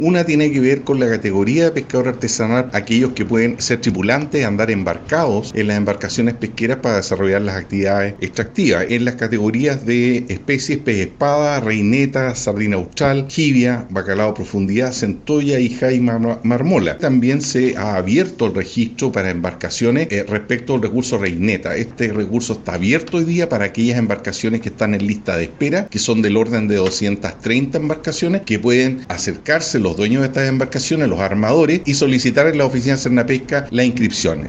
Una tiene que ver con la categoría de pescador artesanal, aquellos que pueden ser tripulantes, andar embarcados en las embarcaciones pesqueras para desarrollar las actividades extractivas. En las categorías de especies, pez espada, reineta, sardina austral, jibia, bacalao a profundidad, centolla y jaima marmola. También se ha abierto el registro para embarcaciones respecto al recurso reineta. Este recurso está abierto hoy día para aquellas embarcaciones que están en lista de espera, que son del orden de 230 embarcaciones, que pueden acercarse los dueños de estas embarcaciones, los armadores, y solicitar en la oficina de Cernapesca la inscripción.